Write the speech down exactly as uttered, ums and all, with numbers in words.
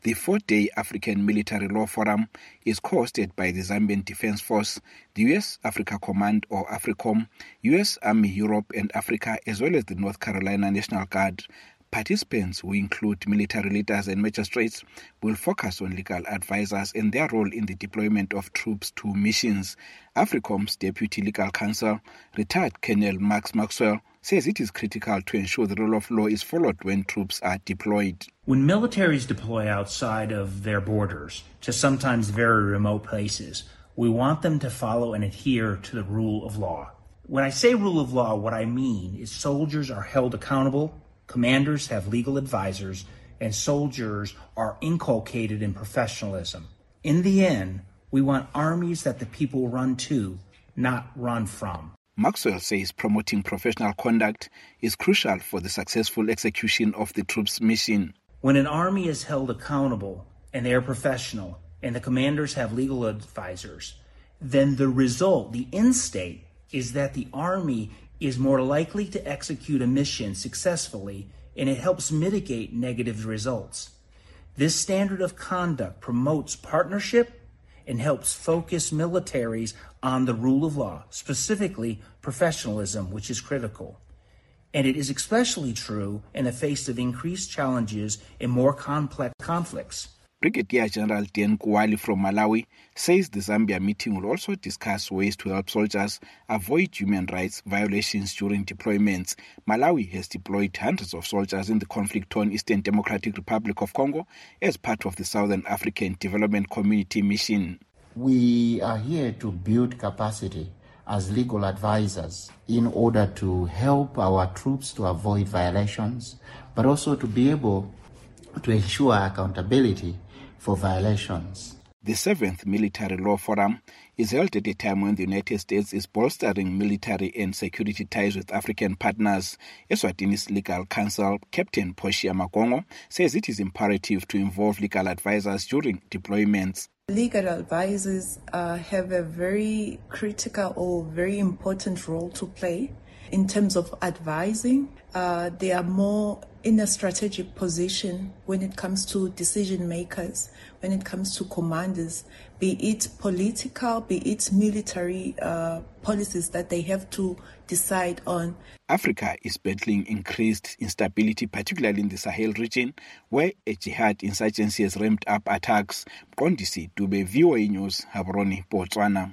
The four-day African Military Law Forum is co-hosted by the Zambian Defence Force, the U S Africa Command or AFRICOM, U S Army Europe and Africa, as well as the North Carolina National Guard. Participants, who include military leaders and magistrates, will focus on legal advisors and their role in the deployment of troops to missions. AFRICOM's Deputy Legal Counsel, retired Colonel Max Maxwell, says it is critical to ensure the rule of law is followed when troops are deployed. When militaries deploy outside of their borders to sometimes very remote places, we want them to follow and adhere to the rule of law. When I say rule of law, what I mean is soldiers are held accountable, commanders have legal advisors, and soldiers are inculcated in professionalism. In the end, we want armies that the people run to, not run from. Maxwell says promoting professional conduct is crucial for the successful execution of the troops' mission. When an army is held accountable and they are professional and the commanders have legal advisors, then the result, the end state, is that the army is more likely to execute a mission successfully, and it helps mitigate negative results. This standard of conduct promotes partnership and helps focus militaries on the rule of law, specifically professionalism, which is critical. And it is especially true in the face of increased challenges and more complex conflicts. Brigadier General Dan Kuwali from Malawi says the Zambia meeting will also discuss ways to help soldiers avoid human rights violations during deployments. Malawi has deployed hundreds of soldiers in the conflict-torn Eastern Democratic Republic of Congo as part of the Southern African Development Community mission. We are here to build capacity as legal advisors in order to help our troops to avoid violations, but also to be able to ensure accountability for violations. The seventh Military Law Forum is held at a time when the United States is bolstering military and security ties with African partners. Eswatini's legal counsel, Captain Portia Magongo, says it is imperative to involve legal advisors during deployments. Legal advisors uh, have a very critical or very important role to play in terms of advising. Uh, they are more in a strategic position when it comes to decision makers, when it comes to commanders, be it political, be it military uh, policies that they have to decide on. Africa is battling increased instability, particularly in the Sahel region, where a jihad insurgency has ramped up attacks. Kondisi Dube, V O A News, Gaborone, Botswana.